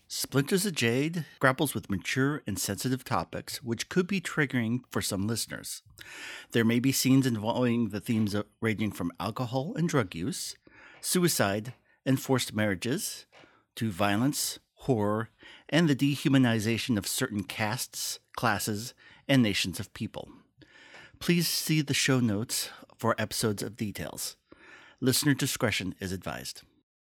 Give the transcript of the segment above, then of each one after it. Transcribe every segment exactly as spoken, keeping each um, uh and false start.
Splinters of Jade grapples with mature and sensitive topics which could be triggering for some listeners. There may be scenes involving the themes of ranging from alcohol and drug use, suicide and forced marriages, to violence, horror, and the dehumanization of certain castes, classes, and nations of people. Please see the show notes for episodes of details. Listener discretion is advised.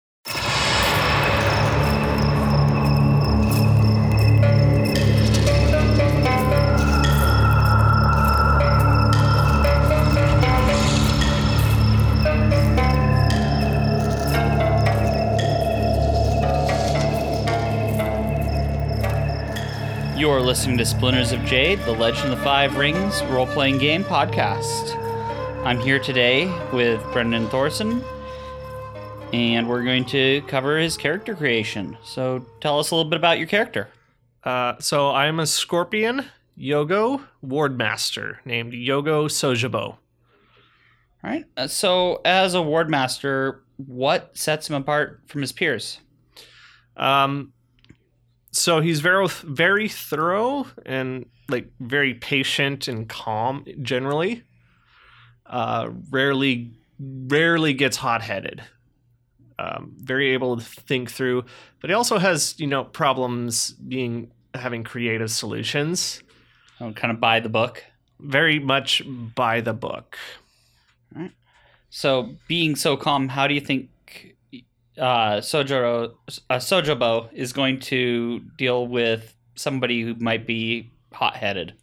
You're listening to Splinters of Jade, the Legend of the Five Rings role-playing game podcast. I'm here today with Brendan Thorson, and we're going to cover his character creation. So tell us a little bit about your character. Uh, so I'm a Scorpion Yogo Wardmaster named Yogo Sojobo. All right. Uh, so as a Wardmaster, what sets him apart from his peers? Um... So he's very, very thorough and like very patient and calm generally. Uh, rarely, rarely gets hot-headed. Um, very able to think through, but he also has, you know, problems being having creative solutions. Oh, kind of by the book. Very much by the book. All right. So being so calm, how do you think Uh, Sojoro, uh, Sojobo is going to deal with somebody who might be hot-headed?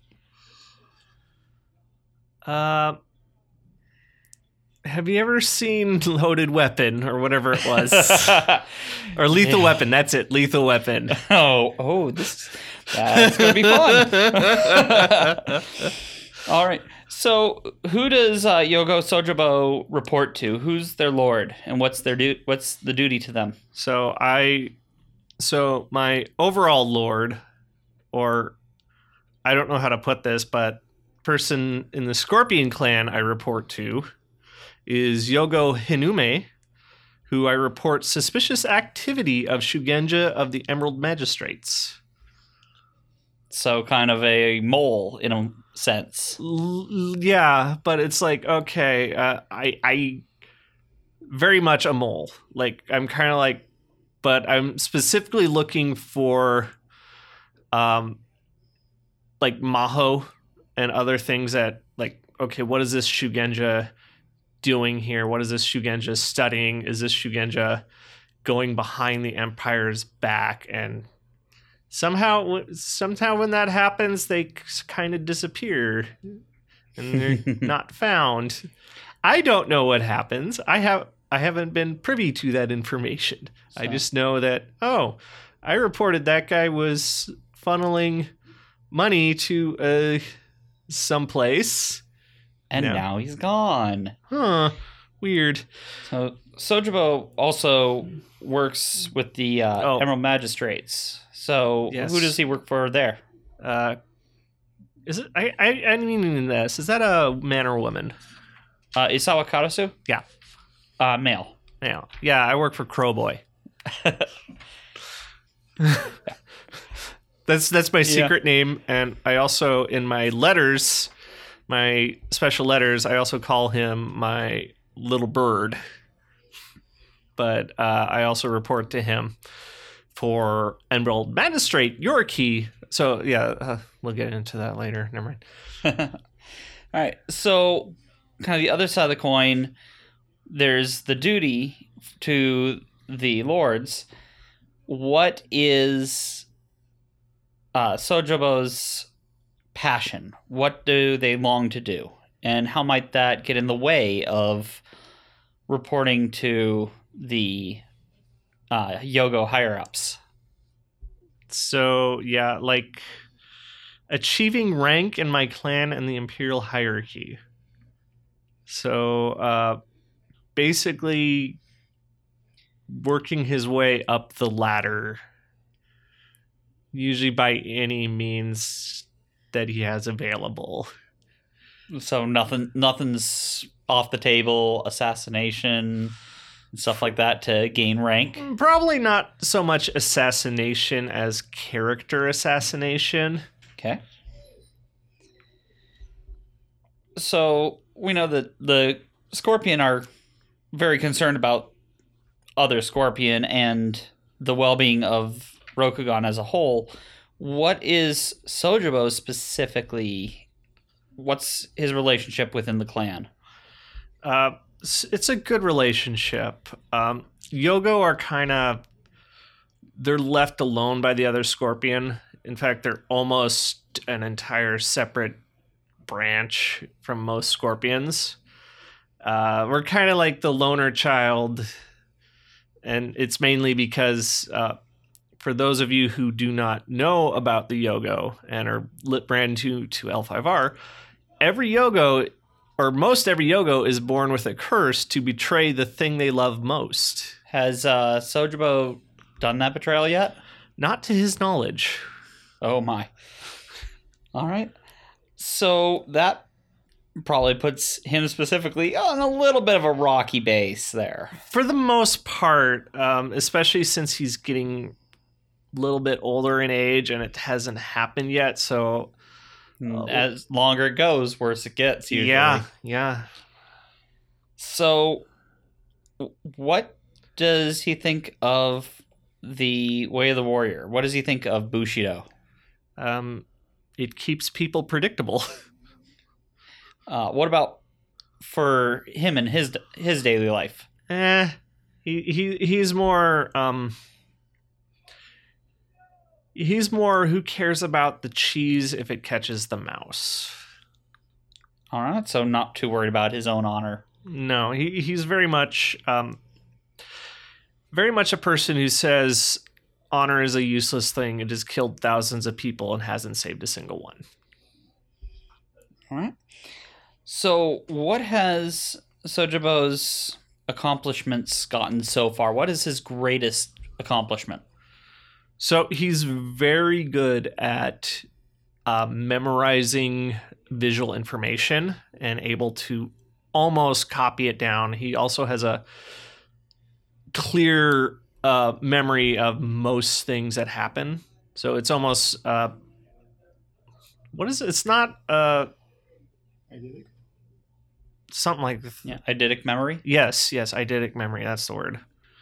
Uh, have you ever seen Loaded Weapon or whatever it was? Or Lethal Weapon, that's it, Lethal Weapon. Oh, oh, this that's going to be fun. All right. So, who does uh, Yogo Sojobo report to? Who's their lord, and what's their du- what's the duty to them? So I, so my overall lord, or I don't know how to put this, but person in the Scorpion clan I report to is Yogo Hinume, who I report suspicious activity of Shugenja of the Emerald Magistrates. So, kind of a mole in a sense. L- yeah, but it's like, okay, uh, I, I very much a mole. Like, I'm kind of like, but I'm specifically looking for, um, like Maho and other things that, like, okay, what is this Shugenja doing here? What is this Shugenja studying? Is this Shugenja going behind the Empire's back? And Somehow, somehow when that happens, they kind of disappear and they're not found. I don't know what happens. I have I haven't been privy to that information. So. I just know that, oh, I reported that guy was funneling money to uh, someplace. And no. now he's gone. Huh. Weird. So Sojobo also works with the uh, oh. Emerald Magistrates. So yes. Who does he work for there? Uh, is it? I I I mean this. Is that a man or a woman? Uh, Isawa Karasu? Yeah. Uh, male. Male. Yeah, I work for Crowboy. that's that's my secret yeah. name, and I also in my letters, my special letters, I also call him my little bird. But uh, I also report to him for Emerald Magistrate Yorkie. So, yeah, uh, we'll get into that later. Never mind. All right. So, kind of the other side of the coin, there's the duty to the lords. What is uh, Sojobo's passion? What do they long to do? And how might that get in the way of reporting to the Uh, Yogo higher-ups? So, yeah, like achieving rank in my clan and the Imperial hierarchy. So, uh, basically working his way up the ladder, usually by any means that he has available. So nothing, nothing's off the table. Assassination, and stuff like that to gain rank. Probably not so much assassination as character assassination. Okay. So we know that the Scorpion are very concerned about other Scorpion and the well-being of Rokugan as a whole. What is Sojibo specifically? What's his relationship within the clan? Uh, it's a good relationship. Um, Yogo are kind of, they're left alone by the other Scorpion. In fact, they're almost an entire separate branch from most Scorpions. Uh, we're kind of like the loner child, and it's mainly because uh, for those of you who do not know about the Yogo and are lit brand new to L five R, every Yogo, or most every Yogo, is born with a curse to betray the thing they love most. Has uh, Sojibo done that betrayal yet? Not to his knowledge. Oh my. All right. So that probably puts him specifically on a little bit of a rocky base there. For the most part, um, especially since he's getting a little bit older in age and it hasn't happened yet, so... Uh, As longer it goes, worse it gets, usually. Yeah, yeah. So, what does he think of the Way of the Warrior? What does he think of Bushido? Um, it keeps people predictable. Uh, what about for him and his his daily life? Eh, he he he's more um. He's more who cares about the cheese if it catches the mouse. All right, so not too worried about his own honor. No, he he's very much um, very much a person who says honor is a useless thing. It has killed thousands of people and hasn't saved a single one. All right. So, what has Sojibo's accomplishments gotten so far? What is his greatest accomplishment? So he's very good at uh, memorizing visual information and able to almost copy it down. He also has a clear uh, memory of most things that happen. So it's almost uh, what is it? It's not uh, something like yeah, eidetic memory. Yes, yes, eidetic memory. That's the word.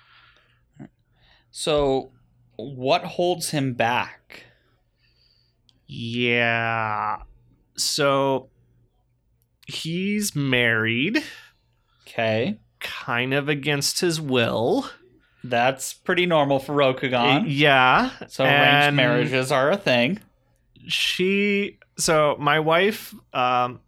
So, what holds him back? Yeah. So he's married. Okay. Kind of against his will. That's pretty normal for Rokugan. Uh, yeah. So arranged marriages are a thing. She so my wife um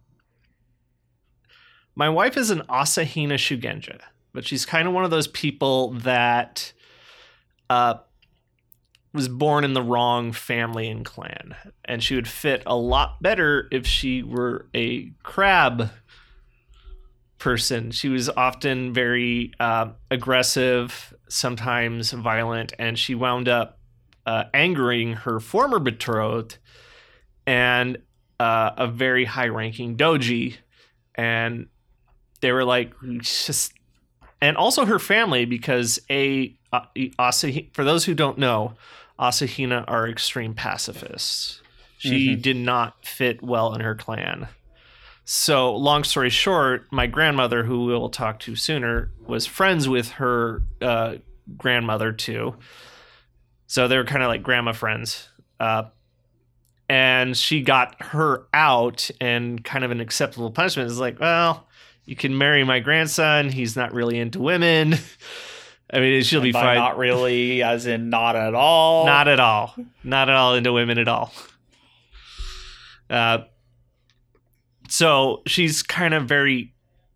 my wife is an Asahina Shugenja, but she's kind of one of those people that uh was born in the wrong family and clan, and she would fit a lot better if she were a crab person. She was often very uh, aggressive, sometimes violent, and she wound up uh, angering her former betrothed and uh, a very high-ranking doji, and they were like, just, and also her family, because a uh, Asahi, for those who don't know, Asahina are extreme pacifists. She mm-hmm. did not fit well in her clan. So, long story short, my grandmother, who we'll talk to sooner, was friends with her uh, grandmother too. So they were kind of like grandma friends. Uh, and she got her out, and kind of an acceptable punishment is like, well, you can marry my grandson. He's not really into women. I mean, she'll be fine. Not really, as in not at all. Not at all. Not at all into women at all. Uh, so she's kind of very...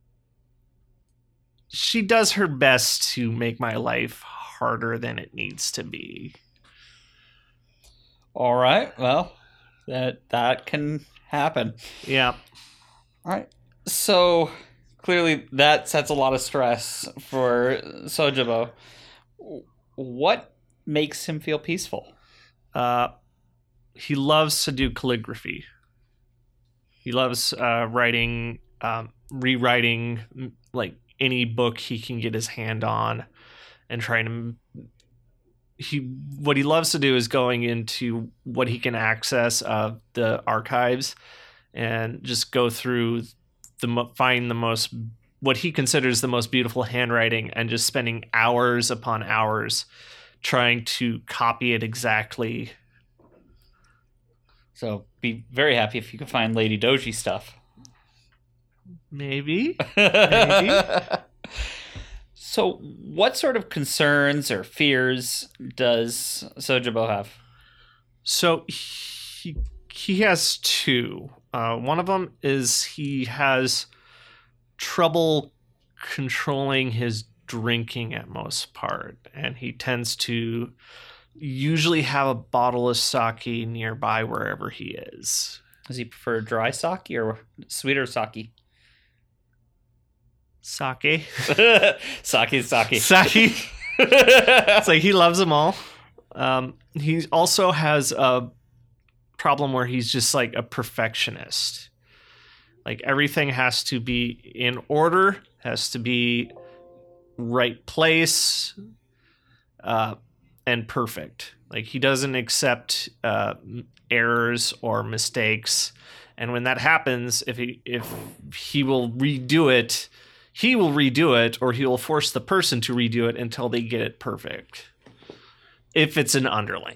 She does her best to make my life harder than it needs to be. All right. Well, that that can happen. Yeah. All right. So... Clearly, that sets a lot of stress for Sojibo. What makes him feel peaceful? Uh, he loves to do calligraphy. He loves uh, writing, um, rewriting like any book he can get his hand on, and trying to he what he loves to do is going into what he can access of the archives and just go through the find the most what he considers the most beautiful handwriting and just spending hours upon hours trying to copy it exactly. So be very happy if you can find Lady Doji stuff. Maybe. Maybe. So what sort of concerns or fears does Sojobo have? So he, he has two. Uh, one of them is he has trouble controlling his drinking at most part, and he tends to usually have a bottle of sake nearby wherever he is. Does he prefer dry sake or sweeter sake? Sake. Sake is sake. Sake. It's like he loves them all. Um, he also has a problem where he's just like a perfectionist. Like everything has to be in order, has to be right place, uh, and perfect. Like he doesn't accept uh, errors or mistakes, and when that happens, if he if he will redo it, he will redo it, or he will force the person to redo it until they get it perfect. If it's an underling.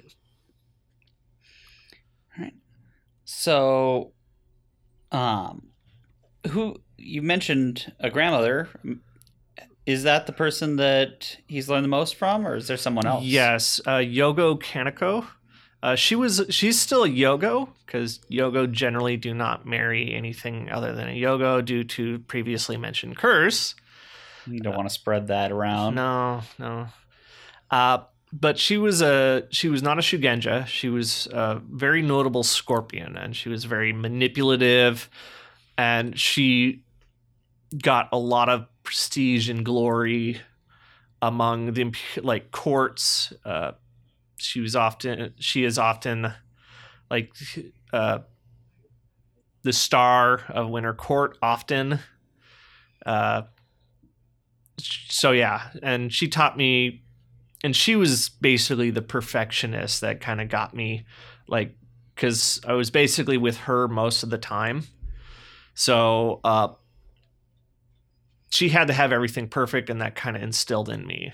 All right. So, um, who you mentioned a grandmother. Is that the person that he's learned the most from, or is there someone else? Yes, uh, Yogo Kaneko. Uh, she was she's still a Yogo because Yogo generally do not marry anything other than a Yogo due to previously mentioned curse. You don't uh, want to spread that around. No, no. Uh, but she was a she was not a Shugenja. She was a very notable Scorpion, and she was very manipulative, and she got a lot of prestige and glory among the like courts. Uh, she was often she is often like uh, the star of Winter Court often. Uh, so yeah, and she taught me, and she was basically the perfectionist that kind of got me, like, because I was basically with her most of the time. So uh, she had to have everything perfect, and that kind of instilled in me.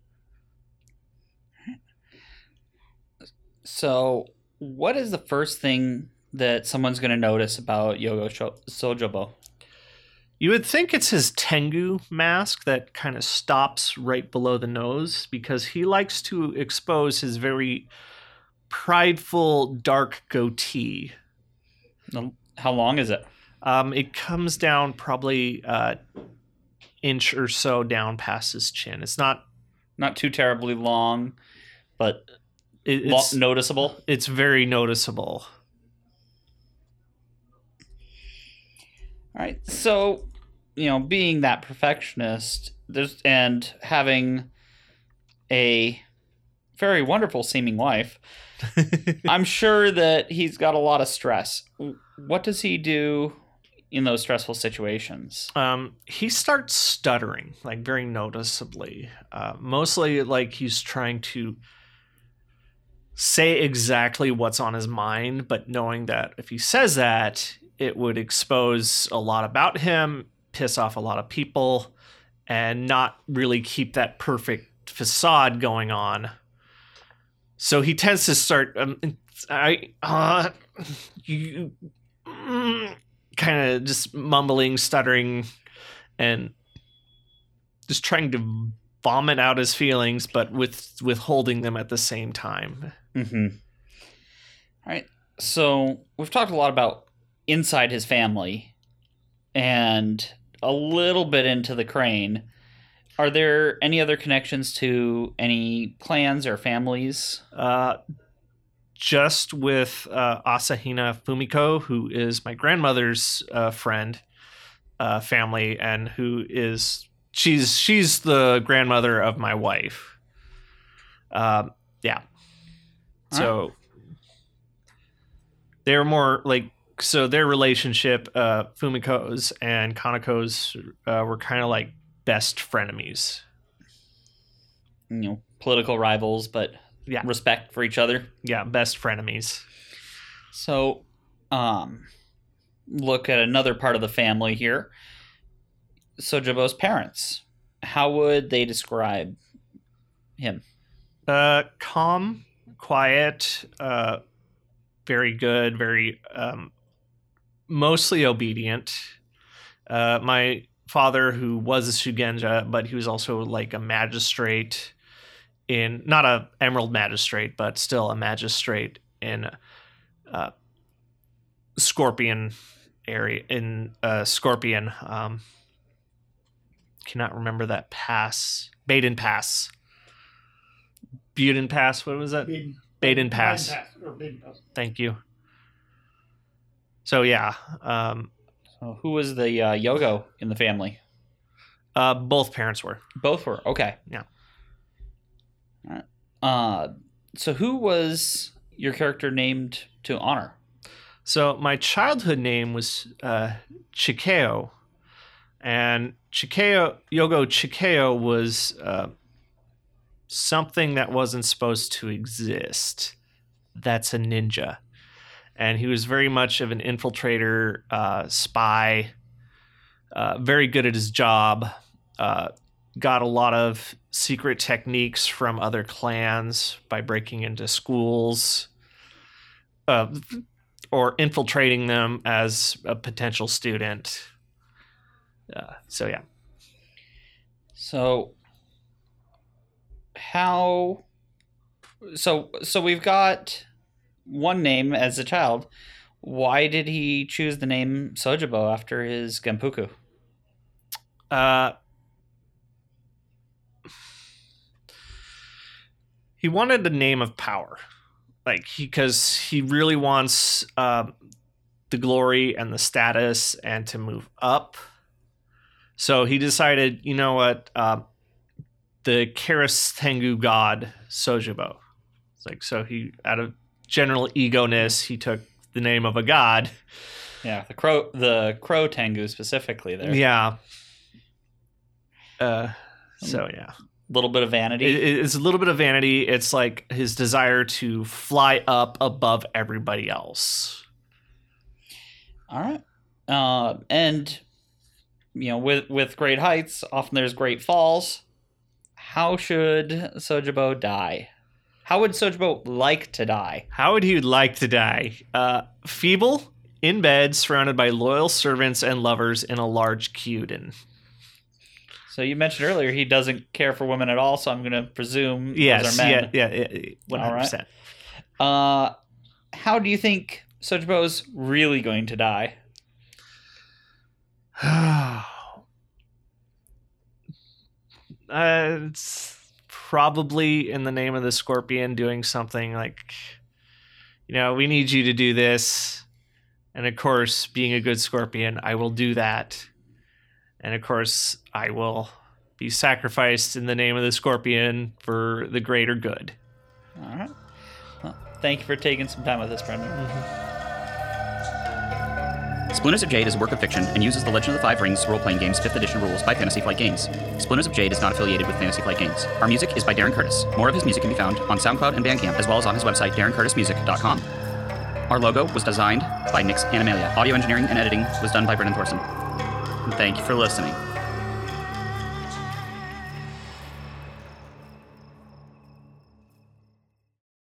So what is the first thing that someone's going to notice about Yogo Sojobo? You would think it's his Tengu mask that kind of stops right below the nose, because he likes to expose his very prideful dark goatee. How long is it? Um, it comes down probably uh inch or so down past his chin. It's not not too terribly long, but it, it's lo- noticeable. It's very noticeable. All right. So, you know, being that perfectionist, there's and having a very wonderful seeming wife, I'm sure that he's got a lot of stress. What does he do in those stressful situations? Um, he starts stuttering, like very noticeably. Uh, mostly like he's trying to say exactly what's on his mind, but knowing that if he says that, it would expose a lot about him, piss off a lot of people, and not really keep that perfect facade going on. So he tends to start, um, I, uh, you, mm, kind of just mumbling, stuttering, and just trying to vomit out his feelings, but with withholding them at the same time. Mm-hmm. All right. So we've talked a lot about inside his family and a little bit into the Crane. Are there any other connections to any clans or families? Uh, just with uh, Asahina Fumiko, who is my grandmother's uh, friend, uh, family, and who is she's she's the grandmother of my wife. Um, yeah. All so right. They're more like so their relationship, uh, Fumiko's and Kaneko's, uh, were kind of like best frenemies. You know, political rivals, but Yeah. respect for each other. Yeah, best frenemies. So, um, look at another part of the family here. Sojibo's parents. How would they describe him? Uh, calm, quiet, uh, very good, very um, mostly obedient. Uh, my father, who was a Shugenja, but he was also like a magistrate in, not a emerald magistrate, but still a magistrate in uh, Scorpion area, in uh, Scorpion. Um, cannot remember that pass. Baden Pass. Buden Pass, what was that? Baden, Baden Pass. Baden Pass, or Baden Pass. Thank you. So yeah, um, So who was the uh, Yogo in the family? uh, both parents were. Both were. Okay. Yeah. All right. Uh, so who was your character named to honor? So my childhood name was uh, Chikeo, and Chikeo Yogo Chikeo was uh, something that wasn't supposed to exist. That's a ninja, and he was very much of an infiltrator, uh, spy, uh, very good at his job. Uh, got a lot of secret techniques from other clans by breaking into schools. Uh, or infiltrating them as a potential student. Uh, so yeah. So how so so we've got one name as a child. Why did he choose the name Sojibo after his Genpuku? Uh, he wanted the name of power. Like, because he, he really wants uh, the glory and the status and to move up. So he decided, you know what, uh, the Karis Tengu god Sojibo. It's like, so he, out of general ego-ness, he took the name of a god. Yeah, the crow the crow Tengu specifically there. Yeah. Uh, so yeah. Little bit of vanity. It, it's a little bit of vanity. It's like his desire to fly up above everybody else. All right. Uh, and, you know, with, with great heights, often there's great falls. How should Sojibo die? How would Sojibo like to die? How would he like to die? Uh, feeble, in bed, surrounded by loyal servants and lovers in a large kyuden. So you mentioned earlier he doesn't care for women at all, so I'm going to presume Yes, those are men. yeah, yeah, yeah, one hundred percent. Uh, how do you think Sojibo's really going to die? uh, it's probably in the name of the Scorpion doing something like, you know, we need you to do this. And of course, being a good Scorpion, I will do that. And of course, I will be sacrificed in the name of the Scorpion for the greater good. All right. Well, thank you for taking some time with us, Brendan. Splinters of Jade is a work of fiction and uses the Legend of the Five Rings role-playing game's fifth edition rules by Fantasy Flight Games. Splinters of Jade is not affiliated with Fantasy Flight Games. Our music is by Darren Curtis. More of his music can be found on SoundCloud and Bandcamp, as well as on his website, darren curtis music dot com. Our logo was designed by Nix Animalia. Audio engineering and editing was done by Brendan Thorson. And thank you for listening.